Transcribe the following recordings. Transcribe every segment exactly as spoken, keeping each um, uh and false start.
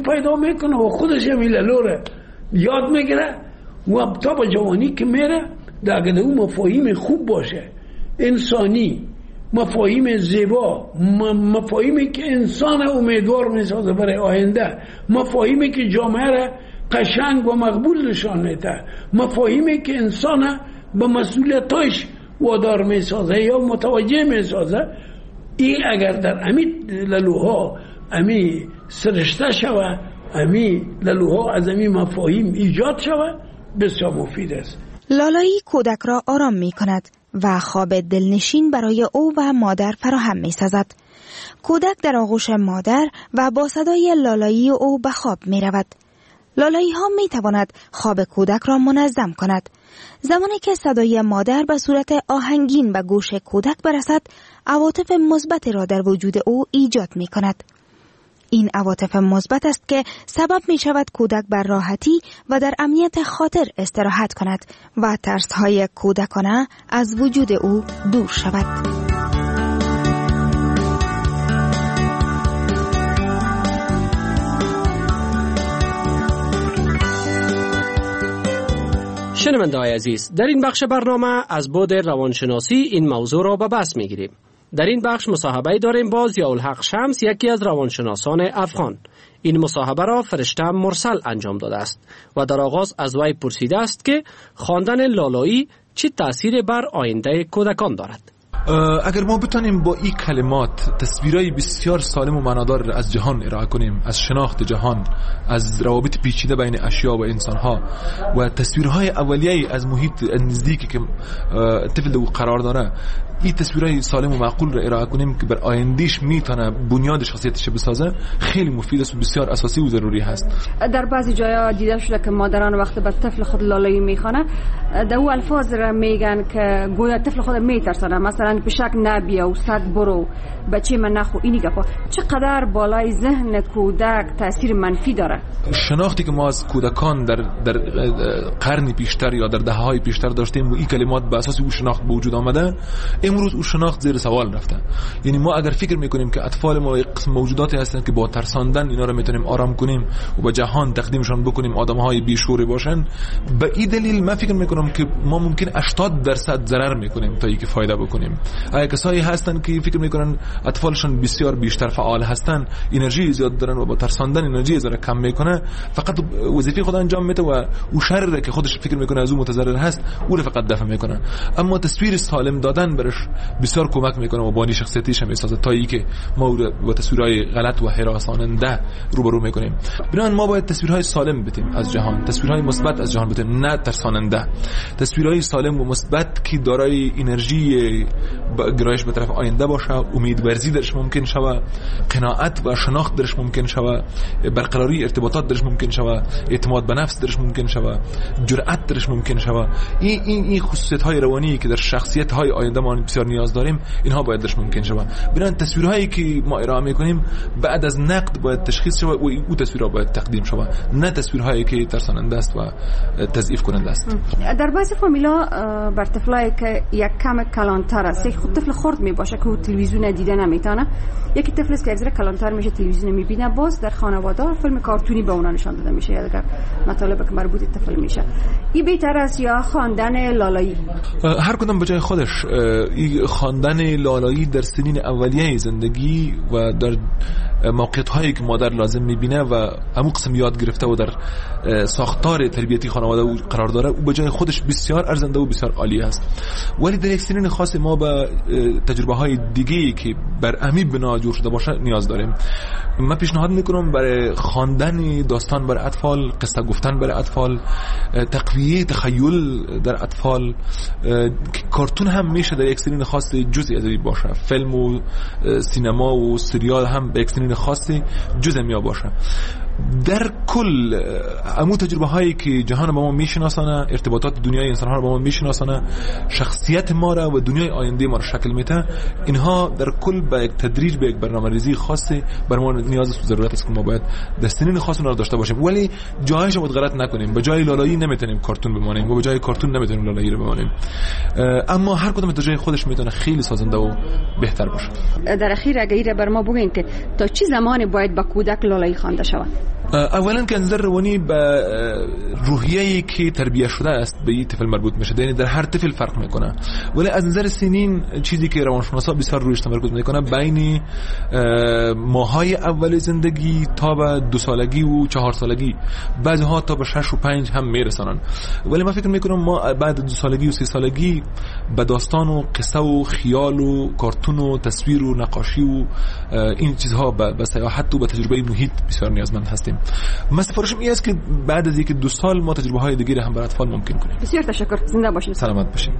پیدا میکنه و خودش هم لالوره یاد میگیره و تا به جوانی که میره اگر اون مفاهیم خوب باشه، انسانی، مفاهیم زیبا، مفاهیمی که انسان امیدوار میسازه برای آینده، مفاهیمی که جامعه را قشنگ و مقبول نشان میده، مفاهیمی که انسان به مسئولیتش وادار میسازه یا متوجه میسازه، این اگر در امی لالوها امی سرشته شوه، امی لالوها از امی مفاهیم ایجاد شوه، بسیار مفید است. لالایی کودک را آرام می کند و خواب دلنشین برای او و مادر فراهم می سازد. کودک در آغوش مادر و با صدای لالایی او به خواب می رود. لالایی ها می تواند خواب کودک را منظم کند. زمانی که صدای مادر به صورت آهنگین به گوش کودک برسد، عواطف مثبت را در وجود او ایجاد می کند. این عواطف مثبت است که سبب می شود کودک بر راحتی و در امنیت خاطر استراحت کند و ترس‌های کودکانه از وجود او دور شود. شنونده‌های عزیز، در این بخش برنامه از بعد روانشناسی این موضوع را به بحث می‌گیریم. در این بخش مصاحبه داریم با ضیاءالحق شمس، یکی از روانشناسان افغان. این مصاحبه را فرشته مرسل انجام داده است و در آغاز از وی پرسیده است که خواندن لالایی چه تأثیری بر آینده کودکان دارد. اگر ما بتونیم با این کلمات تصویرهای بسیار سالم و معنادار از جهان ارائه کنیم، از شناخت جهان، از روابط پیچیده بین اشیا و انسانها و تصویرهای اولیه‌ای از محیط نزدیکی که طفل او قرار داره، این تصویرهای سالم و معقول را ارائه کنیم که بر آیندهش میتونه بنیاد شخصیتش بسازه، خیلی مفید است و بسیار اساسی و ضروری هست. در بعضی جاها دیده شده که مادران وقتی به طفل خود لالایی میخوانه، در او الفاظ را میگن که گویا طفل خود میترسونه، مثلا پشک نبیا و سگ برو، بچه من نخو، اینی گفت. چقدر بالای ذهن کودک تاثیر منفی داره؟ شناختی که ما از کودکان در در قرنی پیشتر یا در دهه‌های پیشتر داشتیم و این کلمات به اساس او شناخت به وجود آمده، امروز او شناخت زیر سوال رفته. یعنی ما اگر فکر میکنیم که اطفال ما یک قسم موجوداتی هستند که با ترساندن اینا رو میتونیم آرام کنیم و به جهان تقدیمشون بکنیم آدم‌های بیشوری باشن، به این دلیل من فکر میکنم که ما ممکن هشتاد درصد ضرر میکنیم تا اینکه فایده بکنیم. اگه کسایی هستن که فکر میکنن اطفالشون بسیار بیشتر فعال هستن، انرژی زیاد دارن و با ترساندن انرژی زیاد کم میکنه، فقط وظیفه خود انجام میده و او شر که خودش فکر میکنه از اون متضرر هست او رو فقط دفع میکنه. اما تصویر سالم دادن برش بسیار کمک میکنه و بانی شخصیتیش هم میسازه تا اینکه ما او رو با تصویرهای غلط و هراساننده روبرو میکنیم. بنابراین ما باید تصویرهای سالم بدیم از جهان، تصویرهای مثبت از جهان بدیم، نه ترساننده. تصویرهای سالم و مثبت که دارای انرژی گرایش به طرف آینده باشه، امیدورزی درش ممکن شوه، قناعت و شناخت درش ممکن شوه، برقراری ارتباطات درش ممکن شوه، اعتماد به نفس درش ممکن شوه، جرأت درش ممکن شوه. این این این خصوصیت های روانی که در شخصیت های آینده ما بسیار نیاز داریم، اینها باید درش ممکن شوه. بنابراین تصویرهایی که ما ارائه میکنیم بعد از نقد باید تشخیص شوه و این تصویرها باید تقدیم شوه، نه تصویرهایی که ترساننده است و تضعیف کننده است. در بعضی فامیلا بر طفلایی که یک کم کلانتر است، یک خود طفل خرد می باشه که تلویزیون دیده نمیتونه، یکی طفل است که اگه کلانتر میشه تلویزیون میبینه، باز در خانواده فیلم کارتونی به اونا نشان داده میشه یا دیگر مطالب که مربوط به طفل میشه. این بهتر است یا خواندن لالایی؟ هر کدام به جای خودش. این خواندن لالایی در سنین اولیه زندگی و در موقعیت هایی که مادر لازم میبینه و همون قسم یاد گرفته و در ساختار تربیتی خانواده او قرار داره، او به جای خودش بسیار ارزنده و بسیار عالی است. ولی در یک سنین خاص ما به تجربه های دیگه‌ای که بر امی بنا جور شده باشه نیاز داریم. من پیشنهاد میکنم برای خواندن داستان برای اطفال، قصه گفتن برای اطفال، تقویه تخیل در اطفال، کارتون هم میشه در یک سنین خاص جزئی ازی باشه، فیلم و سینما و سریال هم به یک سنین خاصی جزئی می باشه. در کل امو تجربه هایی که جهان با ما میشناسانه، ارتباطات دنیای انسان ها رو با ما میشناسانه، شخصیت ما را و دنیای آینده ما را شکل میده، اینها در کل با یک تدریج به یک برنامه‌ریزی خاصی بر ما نیاز و ضرورت است که ما باید در سنین خاص اونها رو داشته باشیم. ولی جایش رو غلط نکنیم، به جای لالایی نمیتونیم کارتون بمانیم و به جای کارتون نمیتونیم لالایی رو بمانیم. اما هر کدوم تا جای خودش میتونه خیلی سازنده و بهتر باشه. در اخیر اگه بر ما بگین که تا چه زمانی باید با کودک لالایی خوانده شود؟ اولا که نظر روانی به روحیه‌ای که تربیت شده است به این طفل مربوط میشه، یعنی در هر طفل فرق میکنه. ولی از نظر سنین چیزی که روانشناسا بسیار رویش تمرکز میکنه بین ماهای اول زندگی تا به دو سالگی و چهار سالگی، بعضی‌ها تا به شش و پنج هم میرسانن. ولی من فکر میکنم ما بعد دو سالگی و سه سالگی به داستان و قصه و خیال و کارتون و تصویر و نقاشی و این چیزها به سیاحت و به تجربه محیط بسیار نیازمند هستیم. من سفارشم این است که بعد از اینکه دو سال ما تجربه های دیگری هم برای اطفال ممکن کنیم. بسیار تشکر. زنده باشید. سلامت باشید.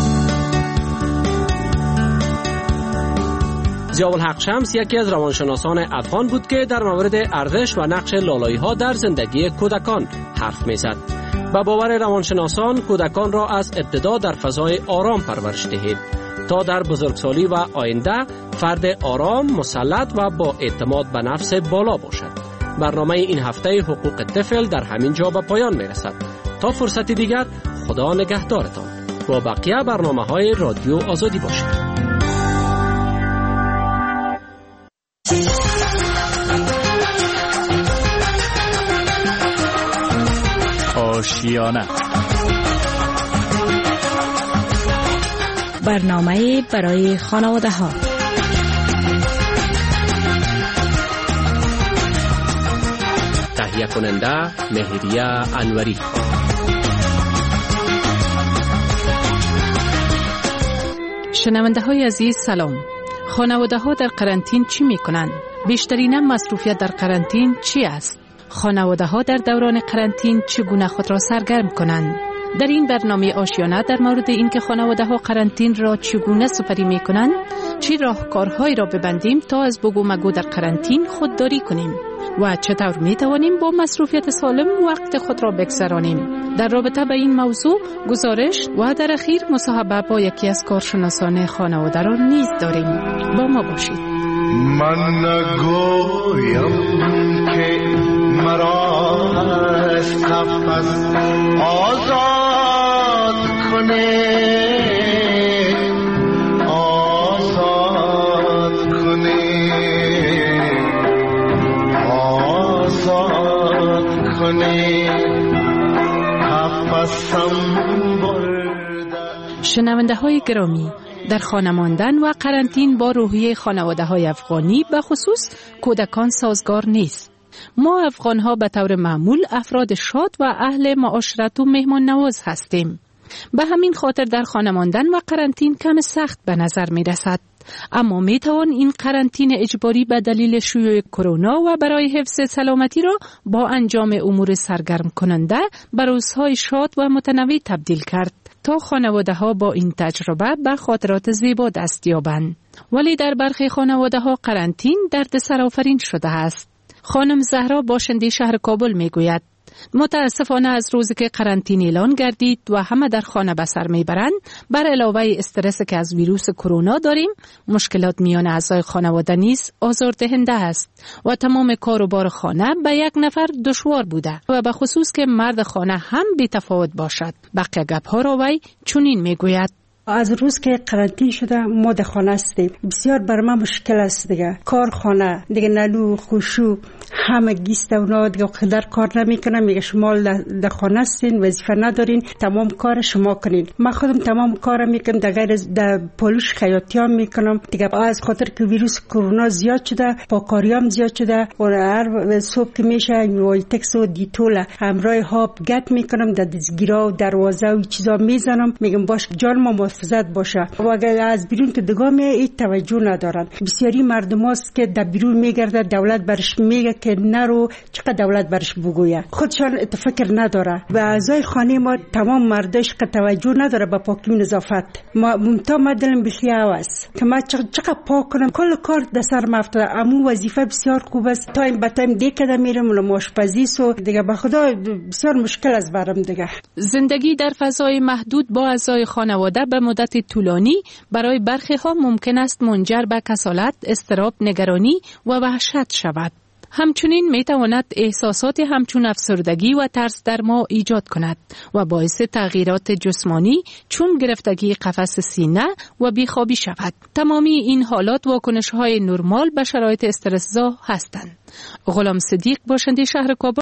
ضیاءالحق شمس یکی از روانشناسان افغان بود که در مورد ارزش و نقش لالایی‌ها در زندگی کودکان حرف می‌زد. با باور روانشناسان کودکان را از ابتدا در فضای آرام پرورش دهید تا در بزرگسالی و آینده فرد آرام، مسلط و با اعتماد به نفس بالا باشد. برنامه این هفته حقوق طفل در همین جا به پایان میرسد. تا فرصت دیگر خدا نگهدارتان. با بقیه برنامه‌های رادیو آزادی باشید. آشیانه برنامه برای خانواده ها. تهیه کننده مهریه انوری. شنونده های عزیز سلام. خانواده ها در قرنطین چی می کنند؟ بیشترین مصروفیت در قرنطین چی است؟ خانواده ها در دوران قرنطین چگونه خود را سرگرم کنند؟ در این برنامه آشیانه در مورد اینکه خانواده ها قرنطین را چگونه سپری می کنند، چی راهکارهایی را ببندیم تا از بگو مگو در قرنطین خودداری کنیم و چطور می توانیم با مصروفیت سالم وقت خود را بگذرانیم. در رابطه با این موضوع گزارش و در اخیر مصاحبه با یکی از کارشناسان خانواده را نیز داریم. با ما باشید. من نگویم که مرا از قفس آزاد کنه، آزاد کنه، آزاد کنه، قفسم برده. شنونده های گرامی، در خانه ماندن و قرنطین با روحیه خانواده های افغانی به خصوص کودکان سازگار نیست. ما افغان ها به طور معمول افراد شاد و اهل معاشرت و مهمان نواز هستیم. به همین خاطر در خانه ماندن و قرنطین کم سخت به نظر می رسد. اما می توان این قرنطین اجباری به دلیل شیوع کرونا و برای حفظ سلامتی را با انجام امور سرگرم کننده به روزهای شاد و متنوع تبدیل کرد تا خانواده ها با این تجربه به خاطرات زیبا دست یابند. ولی در برخی خانواده ها قرنطین دردسر آفرین شده است. خانم زهرا باشنده شهر کابل می گوید متاسفانه از روزی که قرنطین اعلان گردید و همه در خانه به سر میبرند، بر علاوه استرس که از ویروس کرونا داریم، مشکلات میان اعضای خانواده نیز آزاردهنده است و تمام کار و بار خانه به یک نفر دشوار بوده و به خصوص که مرد خانه هم بی تفاوت باشد. بقیه گپ‌ها را وی چنین میگوید: از روز که قرنطین شده ما در خانه هستیم. بسیار بر ما مشکل است دیگه. کار خانه دیگه نلو خوشو همه گیست اونا دیگه قدر کار نمیکنن. میگه شما در خانه هستین، وظیفه ندارین، تمام کار شما کنین. من خودم تمام کار میکنم، در غیر در پولش خیاطیام میکنم دیگه. از خاطر که ویروس کرونا زیاد شده، پاکاریام زیاد شده و هر صبح که میشه وایتکس و دیتول همراه هاب گت میکنم، در دستگیرا و دروازه و چیزا میزنم. میگم باش جان ما محافظت باشه. و اگر از بیرون که دگاه می این توجه ندارن. بسیاری مردم هست که در بیرون میگرده، دولت برش میگه که نرو، چقدر دولت برش بگویه، خودشان فکر نداره. و اعضای خانه ما تمام مردش که توجه نداره به پاکی و نظافت. ما ممتا ما دلم بخی هوس که ما چقدر پاک کنم، کل کار در سر مفتاده. امو وظیفه بسیار خوب است. تایم به تایم دیگه میرم ولی آشپزی سو دیگه به خدا بسیار مشکل است برام دیگه. زندگی در فضای محدود با اعضای خانواده به مدت طولانی برای برخی ها ممکن است منجر به کسالت، اضطراب، نگرانی و وحشت شود. همچنین می تواند احساسات همچون افسردگی و ترس در ما ایجاد کند و باعث تغییرات جسمانی چون گرفتگی قفس سینه و بیخوابی شود. تمامی این حالات واکنش‌های نرمال به شرایط استرس‌زا هستند. غلام صدیق، باشنده شهر کابل.